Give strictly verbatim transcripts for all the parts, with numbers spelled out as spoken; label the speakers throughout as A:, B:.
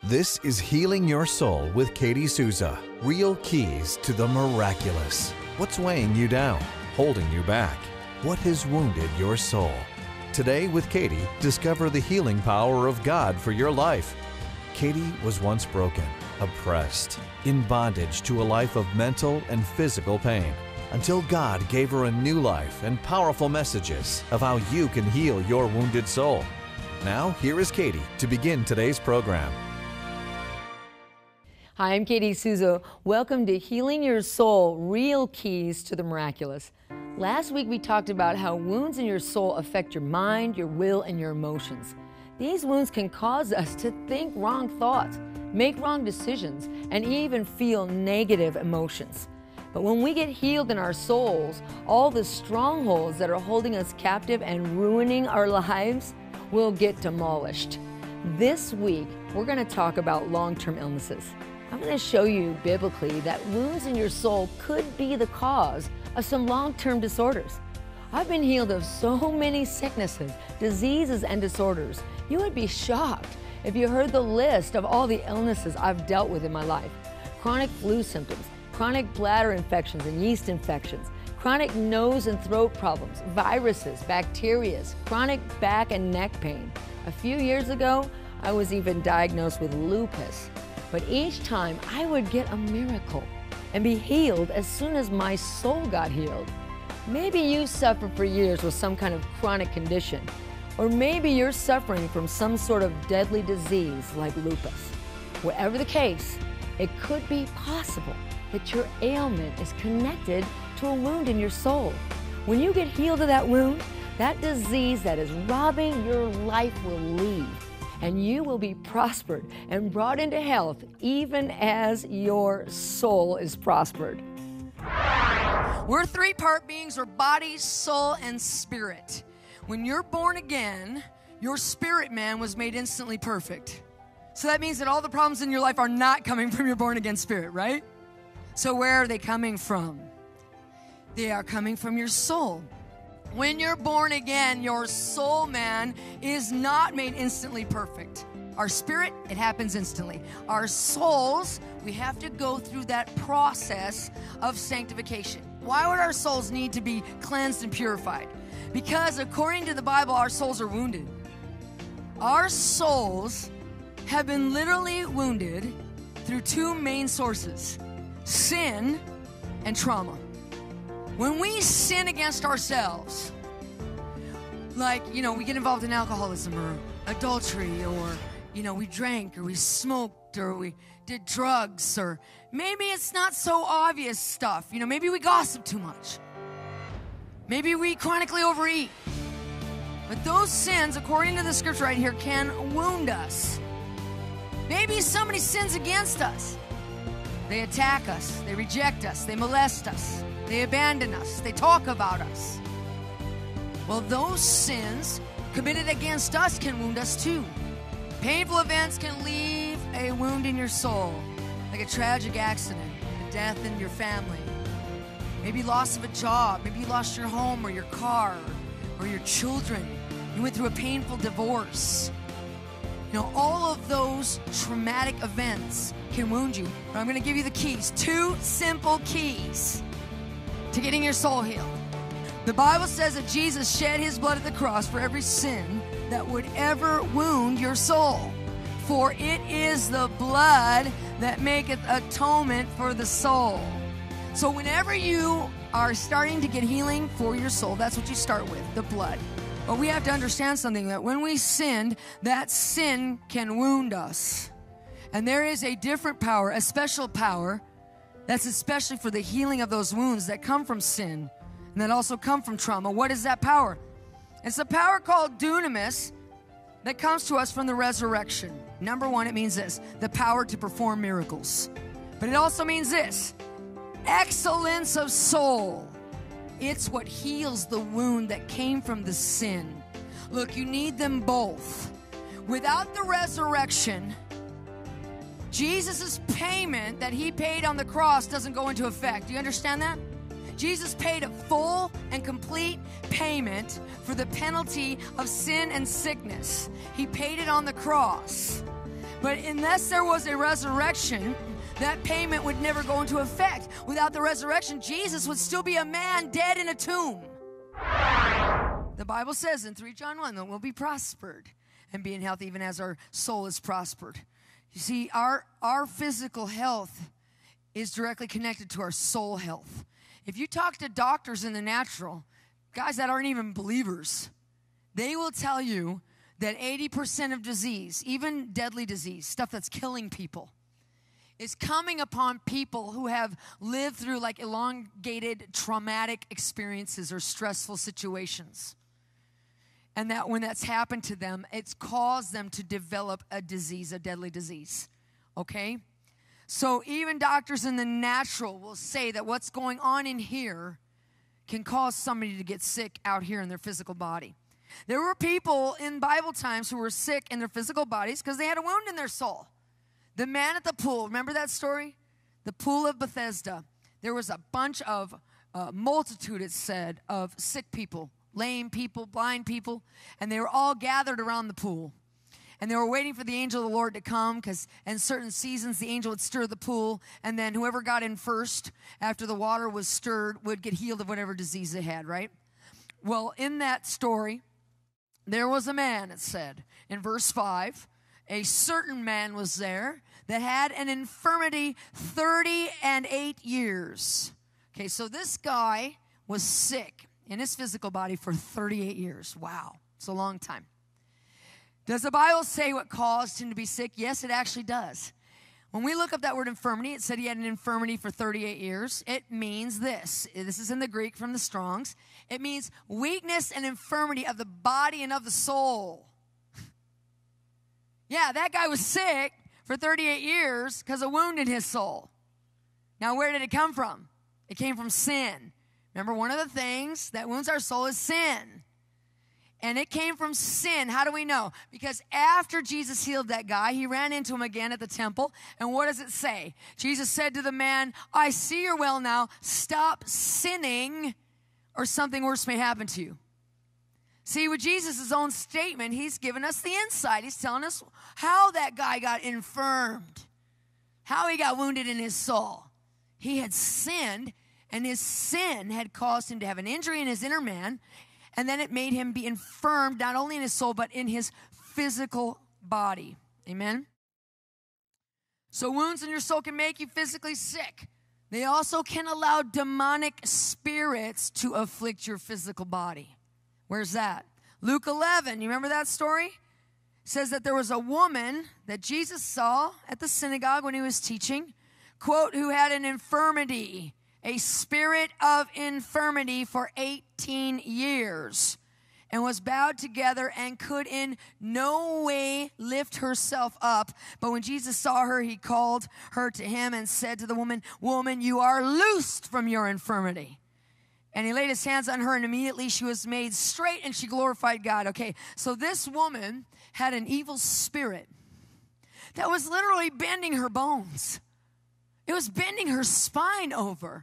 A: This is Healing Your Soul with Katie Souza. Real keys to the miraculous. What's weighing you down, holding you back? What has wounded your soul? Today with Katie, discover the healing power of God for your life. Katie was once broken, oppressed, in bondage to a life of mental and physical pain, until God gave her a new life and powerful messages of how you can heal your wounded soul. Now, here is Katie to begin today's program.
B: Hi, I'm Katie Souza. Welcome to Healing Your Soul, Real Keys to the Miraculous. Last week we talked about how wounds in your soul affect your mind, your will, and your emotions. These wounds can cause us to think wrong thoughts, make wrong decisions, and even feel negative emotions. But when we get healed in our souls, all the strongholds that are holding us captive and ruining our lives will get demolished. This week, we're going to talk about long-term illnesses. I'm going to show you biblically that wounds in your soul could be the cause of some long-term disorders. I've been healed of so many sicknesses, diseases, and disorders. You would be shocked if you heard the list of all the illnesses I've dealt with in my life. Chronic flu symptoms, chronic bladder infections and yeast infections, chronic nose and throat problems, viruses, bacteria, chronic back and neck pain. A few years ago, I was even diagnosed with lupus. But each time I would get a miracle and be healed as soon as my soul got healed. Maybe you suffered for years with some kind of chronic condition, or maybe you're suffering from some sort of deadly disease like lupus. Whatever the case, it could be possible that your ailment is connected to a wound in your soul. When you get healed of that wound, that disease that is robbing your life will leave, and you will be prospered and brought into health even as your soul is prospered.
C: We're three-part beings. We're body, soul, and spirit. When you're born again, your spirit man was made instantly perfect. So that means that all the problems in your life are not coming from your born-again spirit, right? So where are they coming from? They are coming from your soul. When you're born again, your soul man is not made instantly perfect. Our spirit, it happens instantly. Our souls, we have to go through that process of sanctification. Why would our souls need to be cleansed and purified? Because according to the Bible, our souls are wounded. Our souls have been literally wounded through two main sources: sin and trauma. When we sin against ourselves, like, you know, we get involved in alcoholism or adultery, or, you know, we drank or we smoked or we did drugs, or maybe it's not so obvious stuff. You know, maybe we gossip too much. Maybe we chronically overeat. But those sins, according to the scripture right here, can wound us. Maybe somebody sins against us. They attack us. They reject us. They molest us. They abandon us. They talk about us. Well, those sins committed against us can wound us too. Painful events can leave a wound in your soul, like a tragic accident, a death in your family, maybe loss of a job, maybe you lost your home or your car or your children. You went through a painful divorce. You know, all of those traumatic events can wound you. But I'm going to give you the keys, two simple keys to getting your soul healed. The Bible says that Jesus shed his blood at the cross for every sin that would ever wound your soul. For it is the blood that maketh atonement for the soul. So whenever you are starting to get healing for your soul, that's what you start with, the blood. But we have to understand something, that when we sinned, that sin can wound us. And there is a different power, a special power, that's especially for the healing of those wounds that come from sin and that also come from trauma. What is that power? It's a power called dunamis that comes to us from the resurrection. Number one, it means this: the power to perform miracles. But it also means this: excellence of soul. It's what heals the wound that came from the sin. Look, you need them both. Without the resurrection, Jesus' payment that he paid on the cross doesn't go into effect. Do you understand that? Jesus paid a full and complete payment for the penalty of sin and sickness. He paid it on the cross. But unless there was a resurrection, that payment would never go into effect. Without the resurrection, Jesus would still be a man dead in a tomb. The Bible says in Three John one that we'll be prospered and being healthy even as our soul is prospered. You see, our, our physical health is directly connected to our soul health. If you talk to doctors in the natural, guys that aren't even believers, they will tell you that eighty percent of disease, even deadly disease, stuff that's killing people, is coming upon people who have lived through like elongated traumatic experiences or stressful situations. And that when that's happened to them, it's caused them to develop a disease, a deadly disease. Okay? So even doctors in the natural will say that what's going on in here can cause somebody to get sick out here in their physical body. There were people in Bible times who were sick in their physical bodies because they had a wound in their soul. The man at the pool, remember that story? The pool of Bethesda. There was a bunch of, uh, multitude, it said, of sick people, lame people, blind people, and they were all gathered around the pool. And they were waiting for the angel of the Lord to come because in certain seasons the angel would stir the pool, and then whoever got in first after the water was stirred would get healed of whatever disease they had, right? Well, in that story, there was a man, it said, in verse five, a certain man was there that had an infirmity thirty and eight years. Okay, so this guy was sick in his physical body for thirty-eight years. Wow, it's a long time. Does the Bible say what caused him to be sick? Yes, it actually does. When we look up that word infirmity, it said he had an infirmity for thirty-eight years. It means this. This is in the Greek from the Strongs. It means weakness and infirmity of the body and of the soul. Yeah, that guy was sick for thirty-eight years because of a wound in his soul. Now, where did it come from? It came from sin. Remember, one of the things that wounds our soul is sin. And it came from sin. How do we know? Because after Jesus healed that guy, he ran into him again at the temple. And what does it say? Jesus said to the man, I see you're well now. Stop sinning or something worse may happen to you. See, with Jesus' own statement, he's given us the insight. He's telling us how that guy got infirmed, how he got wounded in his soul. He had sinned, and his sin had caused him to have an injury in his inner man, and then it made him be infirmed, not only in his soul, but in his physical body. Amen? So wounds in your soul can make you physically sick. They also can allow demonic spirits to afflict your physical body. Where's that? Luke eleven, you remember that story? It says that there was a woman that Jesus saw at the synagogue when he was teaching, quote, who had an infirmity, a spirit of infirmity for eighteen years, and was bowed together and could in no way lift herself up. But when Jesus saw her, he called her to him and said to the woman, Woman, you are loosed from your infirmity. And he laid his hands on her, and immediately she was made straight, and she glorified God. Okay, so this woman had an evil spirit that was literally bending her bones. It was bending her spine over.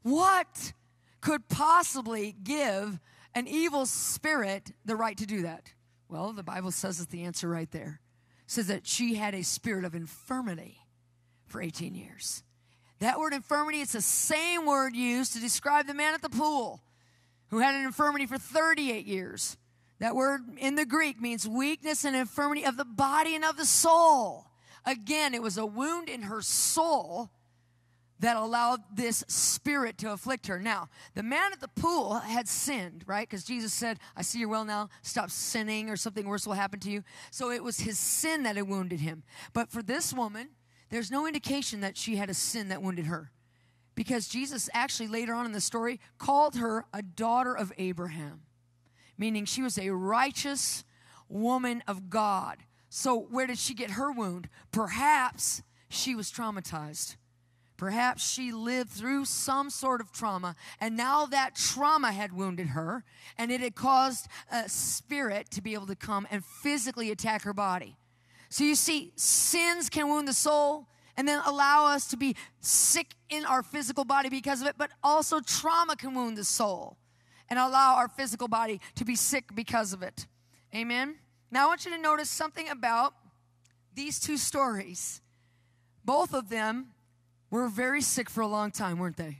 C: What could possibly give an evil spirit the right to do that? Well, the Bible says that the answer right there. It says that she had a spirit of infirmity for eighteen years. That word infirmity, it's the same word used to describe the man at the pool who had an infirmity for thirty-eight years. That word in the Greek means weakness and infirmity of the body and of the soul. Again, it was a wound in her soul that allowed this spirit to afflict her. Now, the man at the pool had sinned, right? Because Jesus said, I see you're well now. Stop sinning or something worse will happen to you. So it was his sin that had wounded him. But for this woman, there's no indication that she had a sin that wounded her, because Jesus actually later on in the story called her a daughter of Abraham, meaning she was a righteous woman of God. So where did she get her wound? Perhaps she was traumatized. Perhaps she lived through some sort of trauma, and now that trauma had wounded her, and it had caused a spirit to be able to come and physically attack her body. So you see, sins can wound the soul and then allow us to be sick in our physical body because of it, but also trauma can wound the soul and allow our physical body to be sick because of it. Amen? Now I want you to notice something about these two stories, both of them were very sick for a long time, weren't they?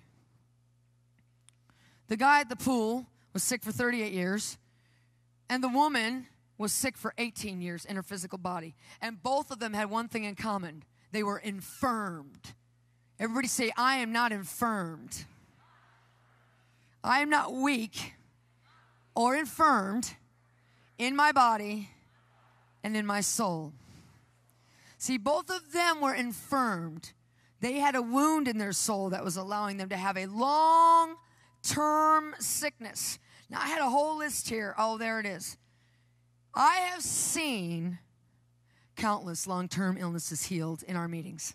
C: The guy at the pool was sick for thirty-eight years, and the woman was sick for eighteen years in her physical body. And both of them had one thing in common. They were infirmed. Everybody say, I am not infirmed. I am not weak or infirmed in my body and in my soul. See, both of them were infirmed. They had a wound in their soul that was allowing them to have a long-term sickness. Now, I had a whole list here. Oh, there it is. I have seen countless long-term illnesses healed in our meetings.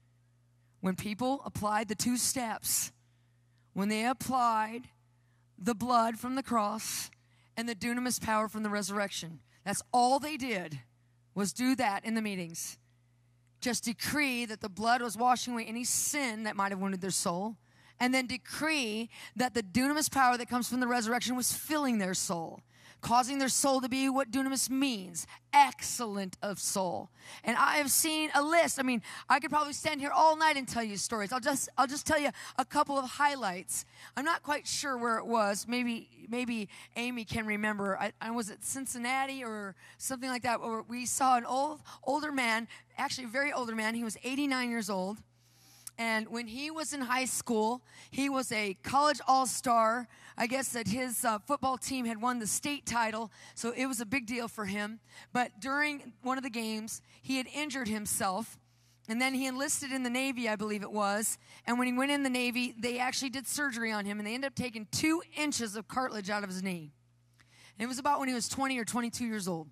C: When people applied the two steps, when they applied the blood from the cross and the dunamis power from the resurrection, that's all they did was do that in the meetings. Just decree that the blood was washing away any sin that might have wounded their soul, and then decree that the dunamis power that comes from the resurrection was filling their soul, causing their soul to be what dunamis means, excellent of soul. And I have seen a list. I mean, I could probably stand here all night and tell you stories. I'll just I'll just tell you a couple of highlights. I'm not quite sure where it was. Maybe maybe Amy can remember. I, I was at Cincinnati or something like that, where we saw an old older man, actually a very older man. He was eighty-nine years old. And when he was in high school, he was a college all-star. I guess that his uh, football team had won the state title, so it was a big deal for him. But during one of the games, he had injured himself, and then he enlisted in the Navy, I believe it was. And when he went in the Navy, they actually did surgery on him, and they ended up taking two inches of cartilage out of his knee. And it was about when he was twenty or twenty-two years old.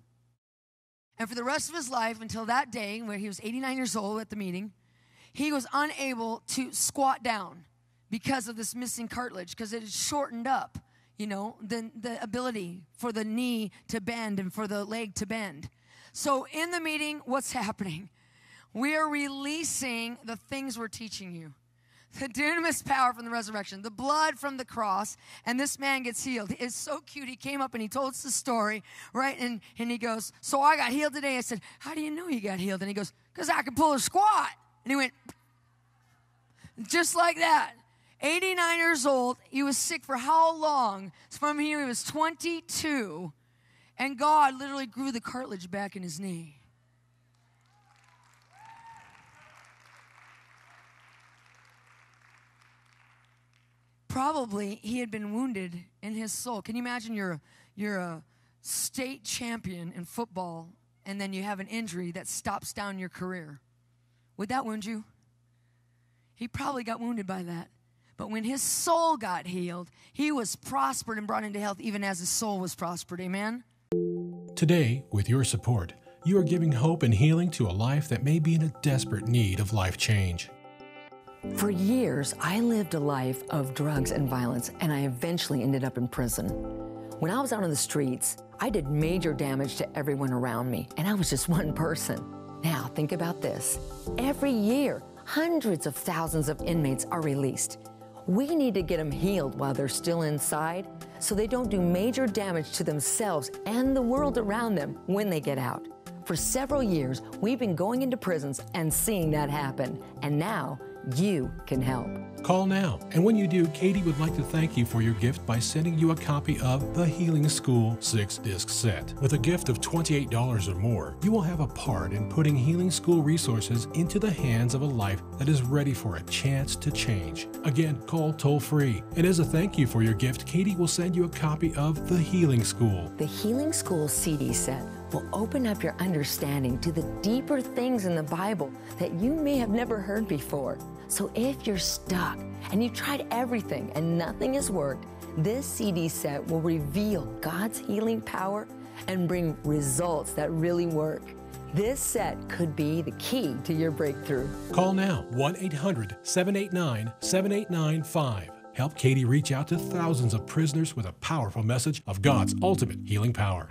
C: And for the rest of his life, until that day, where he was eighty-nine years old at the meeting, he was unable to squat down because of this missing cartilage, because it had shortened up, you know, the, the ability for the knee to bend and for the leg to bend. So in the meeting, what's happening? We are releasing the things we're teaching you. The dunamis power from the resurrection, the blood from the cross, and this man gets healed. It's so cute. He came up and he told us the story, right? And, and he goes, so I got healed today. I said, how do you know you got healed? And he goes, because I can pull a squat. And he went, just like that. eighty-nine years old. He was sick for how long? From here, he was twenty-two. And God literally grew the cartilage back in his knee. Probably he had been wounded in his soul. Can you imagine you're, you're a state champion in football, and then you have an injury that stops down your career? Would that wound you? He probably got wounded by that. But when his soul got healed, he was prospered and brought into health even as his soul was prospered. Amen?
D: Today, with your support, you are giving hope and healing to a life that may be in a desperate need of life change.
B: For years, I lived a life of drugs and violence, and I eventually ended up in prison. When I was out on the streets, I did major damage to everyone around me, and I was just one person. Now, think about this. Every year, hundreds of thousands of inmates are released. We need to get them healed while they're still inside so they don't do major damage to themselves and the world around them when they get out. For several years, we've been going into prisons and seeing that happen, and now you can help.
D: Call now, and when you do, Katie would like to thank you for your gift by sending you a copy of The Healing School six disc set. With a gift of twenty-eight dollars or more, you will have a part in putting Healing School resources into the hands of a life that is ready for a chance to change. Again, call toll-free. And as a thank you for your gift, Katie will send you a copy of The Healing School.
B: The Healing School C D set will open up your understanding to the deeper things in the Bible that you may have never heard before. So if you're stuck and you've tried everything and nothing has worked, this C D set will reveal God's healing power and bring results that really work. This set could be the key to your breakthrough.
D: Call now, one eight hundred, seven eight nine, seven eight nine five. Help Katie reach out to thousands of prisoners with a powerful message of God's ultimate healing power.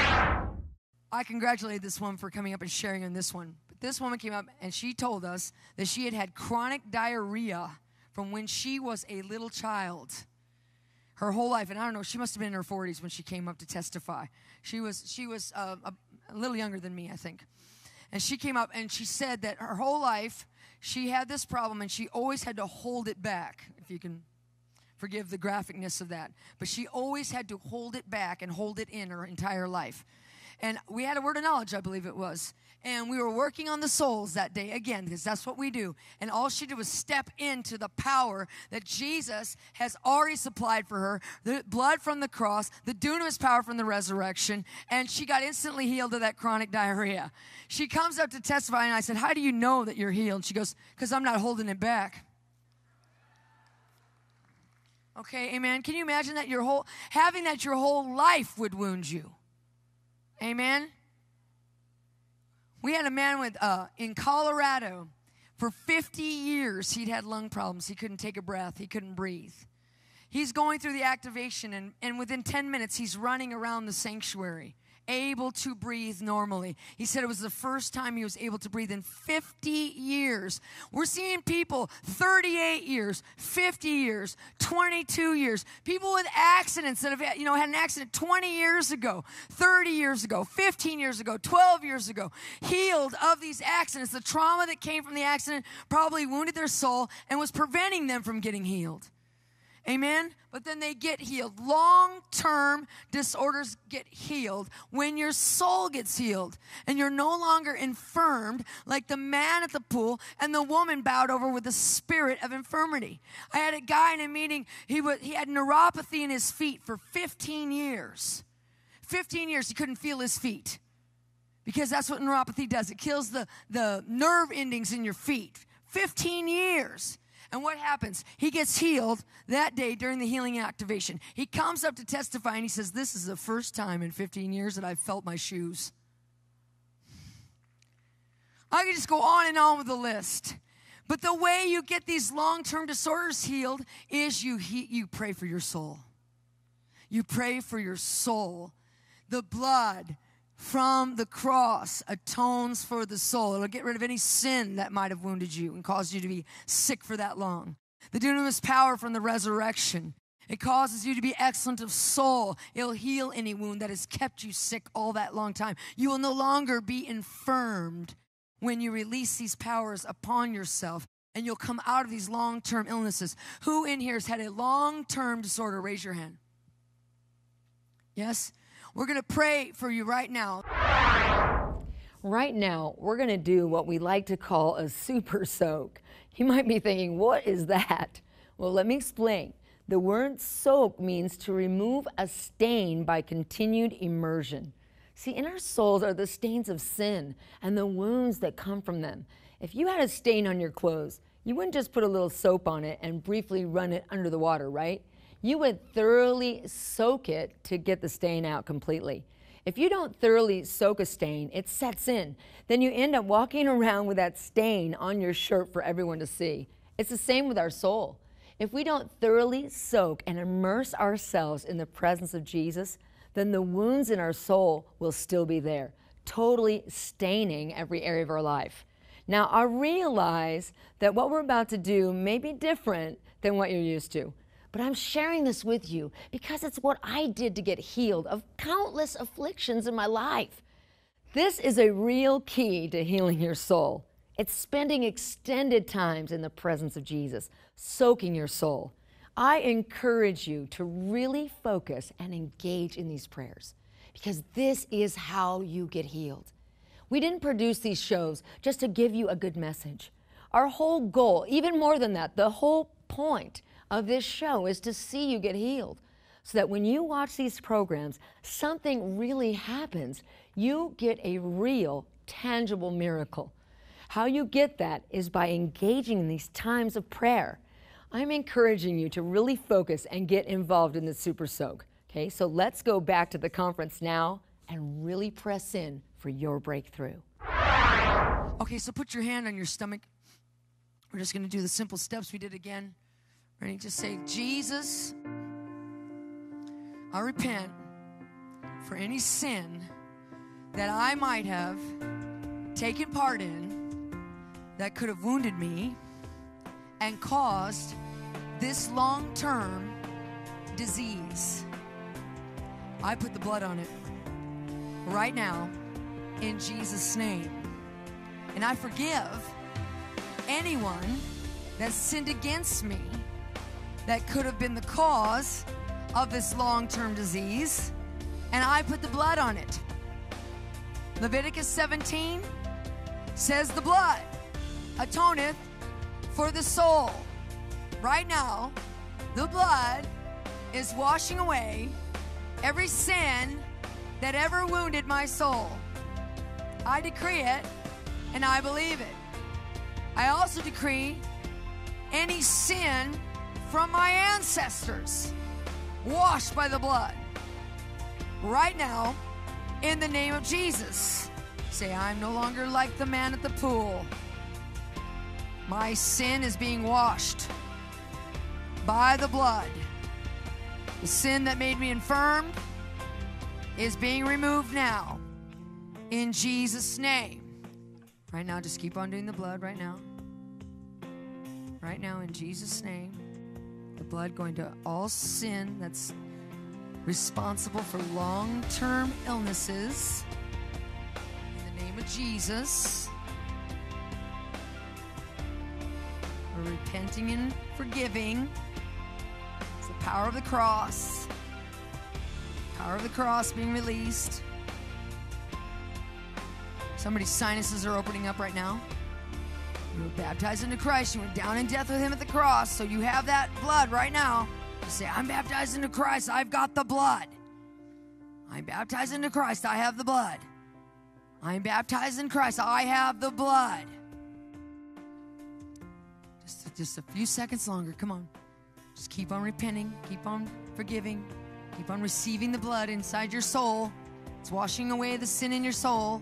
C: I congratulate this woman for coming up and sharing on this one. But this woman came up and she told us that she had had chronic diarrhea from when she was a little child. Her whole life, and I don't know, she must have been in her forties when she came up to testify. She was she was uh, a, a little younger than me, I think. And she came up and she said that her whole life she had this problem and she always had to hold it back, if you can forgive the graphicness of that. But she always had to hold it back and hold it in her entire life. And we had a word of knowledge, I believe it was. And we were working on the souls that day, again, because that's what we do. And all she did was step into the power that Jesus has already supplied for her, the blood from the cross, the dunamis power from the resurrection, and she got instantly healed of that chronic diarrhea. She comes up to testify, and I said, how do you know that you're healed? She goes, because I'm not holding it back. Okay, amen. Can you imagine that your whole, having that your whole life would wound you? Amen. We had a man with uh, in Colorado for fifty years. He'd had lung problems. He couldn't take a breath. He couldn't breathe. He's going through the activation, and, and within ten minutes, he's running around the sanctuary, able to breathe normally. He said it was the first time he was able to breathe in fifty years. We're seeing people thirty-eight years, fifty years, twenty-two years. People with accidents that have, you know, had an accident twenty years ago, thirty years ago, fifteen years ago, twelve years ago, healed of these accidents. The trauma that came from the accident probably wounded their soul and was preventing them from getting healed. Amen? But then they get healed. Long-term disorders get healed when your soul gets healed and you're no longer infirmed like the man at the pool and the woman bowed over with the spirit of infirmity. I had a guy in a meeting, he, was, he had neuropathy in his feet for fifteen years. fifteen years he couldn't feel his feet because that's what neuropathy does. It kills the, the nerve endings in your feet. fifteen years. And what happens? He gets healed that day during the healing activation. He comes up to testify and he says, this is the first time in fifteen years that I've felt my shoes. I could just go on and on with the list. But the way you get these long-term disorders healed is you, he, you pray for your soul. You pray for your soul. The blood from the cross atones for the soul. It'll get rid of any sin that might have wounded you and caused you to be sick for that long. The dunamis power from the resurrection. It causes you to be excellent of soul. It'll heal any wound that has kept you sick all that long time. You will no longer be infirmed when you release these powers upon yourself, and you'll come out of these long-term illnesses. Who in here has had a long-term disorder? Raise your hand. Yes? We're going to pray for you right now.
B: Right now, we're going to do what we like to call a super soak. You might be thinking, what is that? Well, let me explain. The word soak means to remove a stain by continued immersion. See, in our souls are the stains of sin and the wounds that come from them. If you had a stain on your clothes, you wouldn't just put a little soap on it and briefly run it under the water, right? You would thoroughly soak it to get the stain out completely. If you don't thoroughly soak a stain, it sets in. Then you end up walking around with that stain on your shirt for everyone to see. It's the same with our soul. If we don't thoroughly soak and immerse ourselves in the presence of Jesus, then the wounds in our soul will still be there, totally staining every area of our life. Now, I realize that what we're about to do may be different than what you're used to. But I'm sharing this with you because it's what I did to get healed of countless afflictions in my life. This is a real key to healing your soul. It's spending extended times in the presence of Jesus, soaking your soul. I encourage you to really focus and engage in these prayers because this is how you get healed. We didn't produce these shows just to give you a good message. Our whole goal, even more than that, the whole point of this show is to see you get healed so that when you watch these programs, something really happens. You get a real, tangible miracle. How you get that is by engaging in these times of prayer. I'm encouraging you to really focus and get involved in the Super Soak. Okay, so let's go back to the conference now and really press in for your breakthrough.
C: Okay, so put your hand on your stomach. We're just going to do the simple steps we did again. Ready? Just say, Jesus, I repent for any sin that I might have taken part in that could have wounded me and caused this long-term disease. I put the blood on it right now in Jesus' name. And I forgive anyone that sinned against me that could have been the cause of this long-term disease, and I put the blood on it. Leviticus seventeen says the blood atoneth for the soul. Right now, the blood is washing away every sin that ever wounded my soul. I decree it, and I believe it. I also decree any sin from my ancestors washed by the blood. Right now, in the name of Jesus, say, I'm no longer like the man at the pool. My sin is being washed by the blood. The sin that made me infirm is being removed now. In Jesus' name. Right now, just keep on doing the blood right now. Right now, in Jesus' name. The blood going to all sin that's responsible for long-term illnesses. In the name of Jesus. We're repenting and forgiving. It's the power of the cross. Power of the cross being released. Somebody's sinuses are opening up right now. You were baptized into Christ. You went down in death with him at the cross. So you have that blood right now. You say, I'm baptized into Christ. I've got the blood. I'm baptized into Christ. I have the blood. I'm baptized in Christ. I have the blood. Just, just a few seconds longer. Come on. Just keep on repenting. Keep on forgiving. Keep on receiving the blood inside your soul. It's washing away the sin in your soul.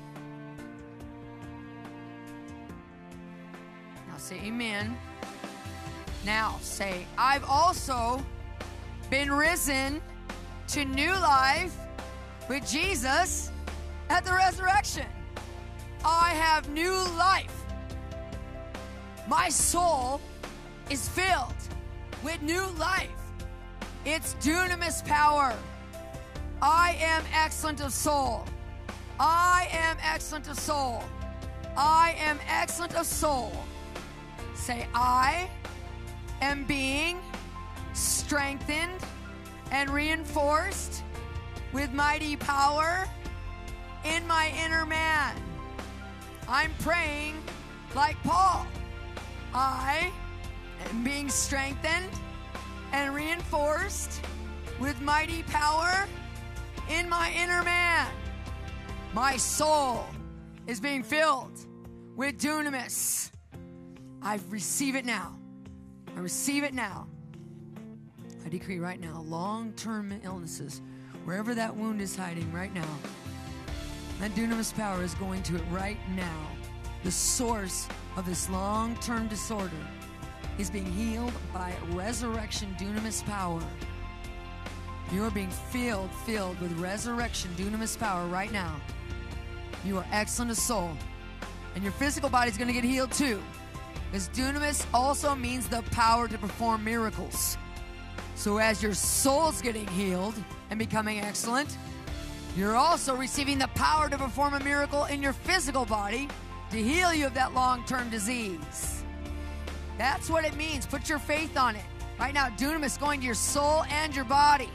C: Now say amen. Now say, I've also been risen to new life with Jesus at the resurrection. I have new life. My soul is filled with new life. It's dunamis power. I am excellent of soul. I am excellent of soul. I am excellent of soul. Say, I am being strengthened and reinforced with mighty power in my inner man. I'm praying like Paul. I am being strengthened and reinforced with mighty power in my inner man. My soul is being filled with dunamis. I receive it now. I receive it now. I decree right now, long-term illnesses, wherever that wound is hiding right now, that dunamis power is going to it right now. The source of this long-term disorder is being healed by resurrection dunamis power. You are being filled, filled with resurrection dunamis power right now. You are excellent of soul. And your physical body is going to get healed too. Because dunamis also means the power to perform miracles. So as your soul's getting healed and becoming excellent, you're also receiving the power to perform a miracle in your physical body to heal you of that long-term disease. That's what it means. Put your faith on it. Right now, dunamis going to your soul and your body.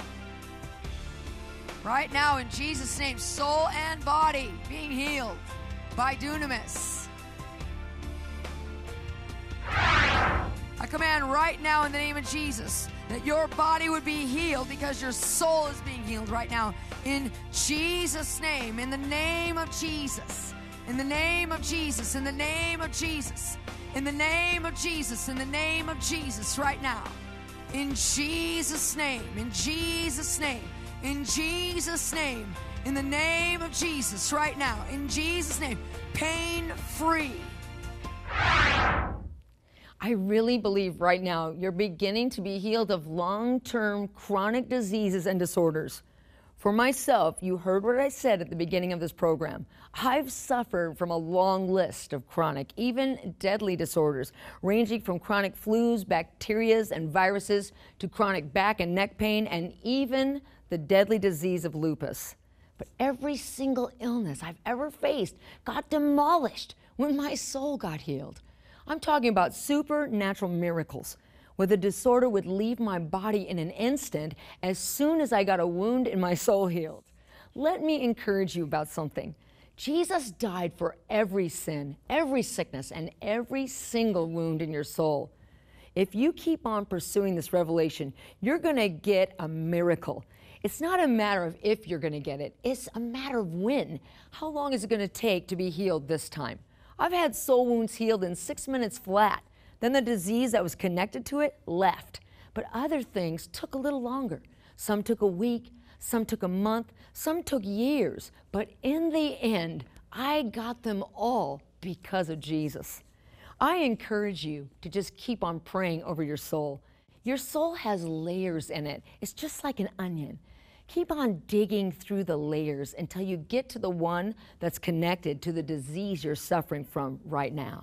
C: Right now, in Jesus' name, soul and body being healed by dunamis. I command right now in the name of Jesus that your body would be healed because your soul is being healed right now. In Jesus' name, in the name of Jesus, in the name of Jesus, in the name of Jesus, in the name of Jesus, in the name of Jesus right now. In Jesus' name, in Jesus' name, in Jesus' name, in the name of Jesus right now, in Jesus' name, pain-free.
B: I really believe right now you're beginning to be healed of long-term chronic diseases and disorders. For myself, you heard what I said at the beginning of this program. I've suffered from a long list of chronic, even deadly disorders, ranging from chronic flus, bacterias, and viruses to chronic back and neck pain, and even the deadly disease of lupus. But every single illness I've ever faced got demolished when my soul got healed. I'm talking about supernatural miracles, where the disorder would leave my body in an instant as soon as I got a wound in my soul healed. Let me encourage you about something. Jesus died for every sin, every sickness, and every single wound in your soul. If you keep on pursuing this revelation, you're going to get a miracle. It's not a matter of if you're going to get it, it's a matter of when. How long is it going to take to be healed this time? I've had soul wounds healed in six minutes flat. Then the disease that was connected to it left. But other things took a little longer. Some took a week, some took a month, some took years. But in the end, I got them all because of Jesus. I encourage you to just keep on praying over your soul. Your soul has layers in it. It's just like an onion. Keep on digging through the layers until you get to the one that's connected to the disease you're suffering from right now.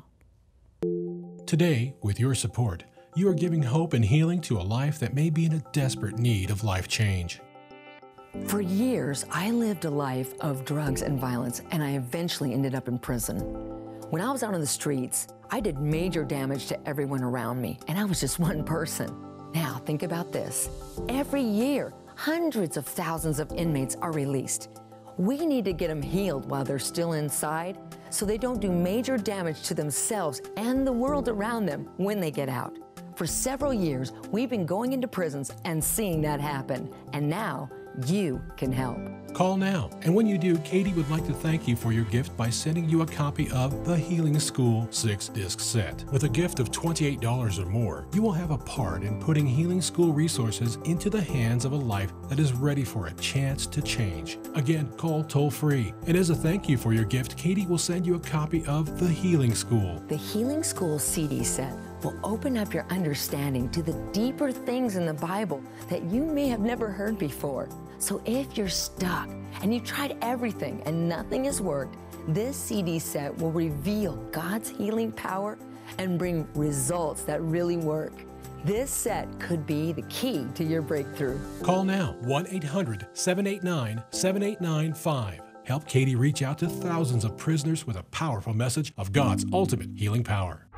D: Today, with your support, you are giving hope and healing to a life that may be in a desperate need of life change.
B: For years, I lived a life of drugs and violence, and I eventually ended up in prison. When I was out on the streets, I did major damage to everyone around me, and I was just one person. Now, think about this. Every year, hundreds of thousands of inmates are released. We need to get them healed while they're still inside, so they don't do major damage to themselves and the world around them when they get out. For several years, we've been going into prisons and seeing that happen, and now you can help.
D: Call now, and when you do, Katie would like to thank you for your gift by sending you a copy of The Healing School six disc set. With a gift of twenty-eight dollars or more, you will have a part in putting Healing School resources into the hands of a life that is ready for a chance to change. Again, call toll-free. And as a thank you for your gift, Katie will send you a copy of The Healing School.
B: The Healing School C D set will open up your understanding to the deeper things in the Bible that you may have never heard before. So if you're stuck and you've tried everything and nothing has worked, this C D set will reveal God's healing power and bring results that really work. This set could be the key to your breakthrough.
D: Call now, one eight hundred, seven eight nine, seven eight nine five. Help Katie reach out to thousands of prisoners with a powerful message of God's ultimate healing power.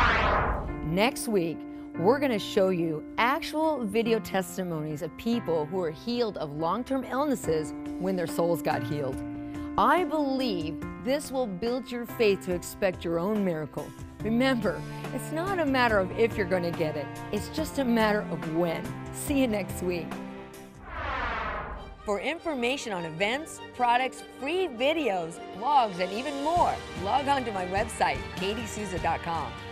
B: Next week, we're going to show you actual video testimonies of people who are healed of long-term illnesses when their souls got healed. I believe this will build your faith to expect your own miracle. Remember, it's not a matter of if you're going to get it, it's just a matter of when. See you next week. For information on events, products, free videos, blogs, and even more, log on to my website, katie souza dot com.